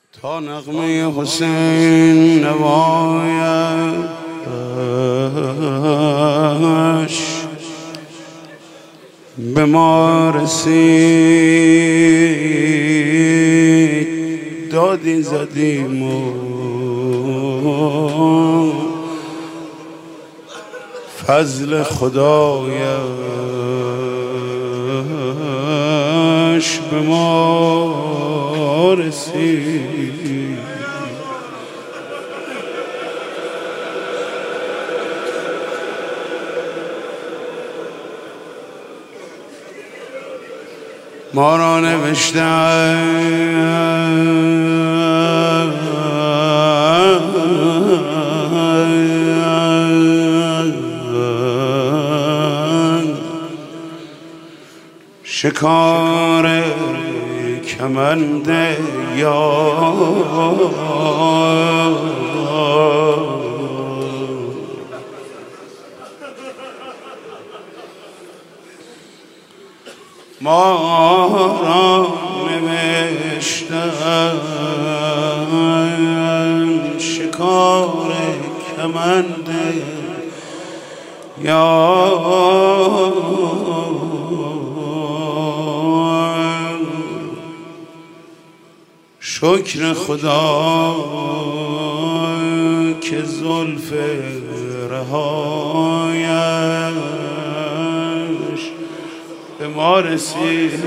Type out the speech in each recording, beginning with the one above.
تا نغمه حسین نوایش به ما رسید، دادی زدیم و فضل خدایش به ما رسید. ما را نوشتند شکار کمند یار، ما را نوشتند شکار کمند یار، شکر خدا که زلف رهایش به ما رسید.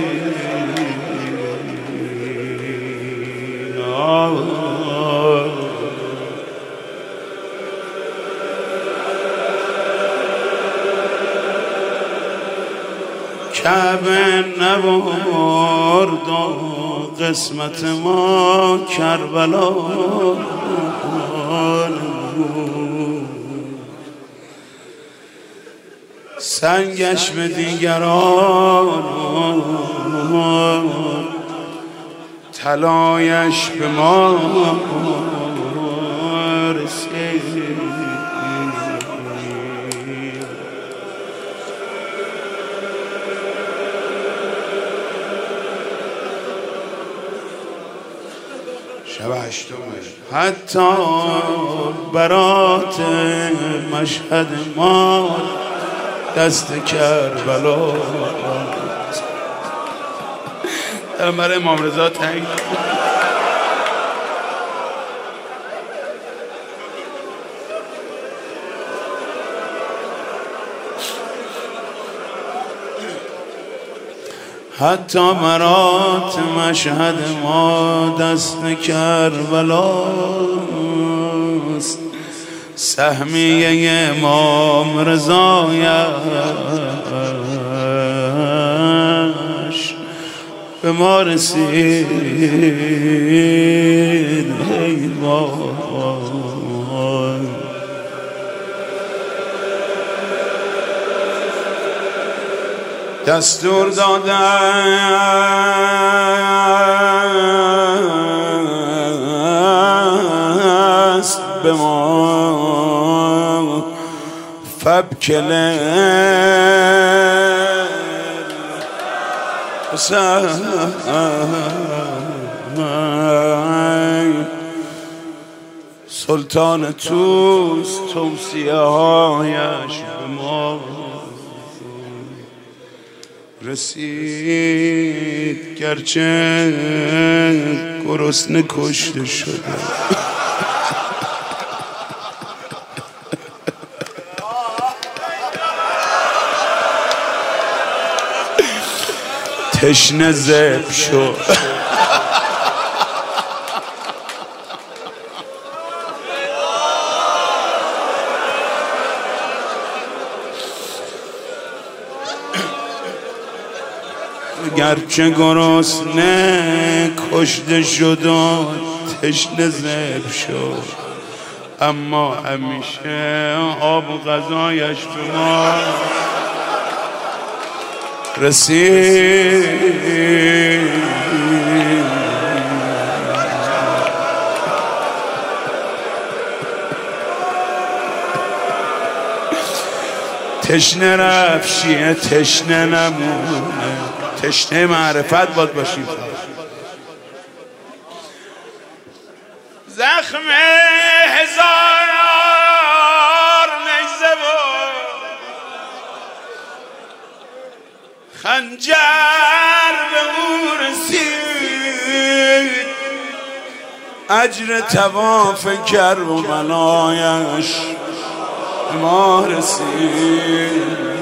کعبه نبرد و قسمت ما کربلا، سنگش به دیگران طلایش به ما رسید. شب هشتم حتی برات مشهد ما دست کربلا، دارم برای امام رضا تنگ. حتی برات مشهد ما دست کربلاست، سهمیه امام رضایش به ما رسید. ای وای دستور داده است به ما فبکل سلطان توست، توصیه هایش به ما رسید. گرچه گرسنه کشته شده تشنه ذبح شد گرچه گرسنه کشته شد و تشنه ذبح شد، اما همیشه آب و غذایش به ما رسید. تشنه رفت شیعه تشنه نمونه، تشنه معرفت باید باشیم. زخم هزار نیزه و خنجر به او رسید، اجر طواف کرب و بلایش ما رسید.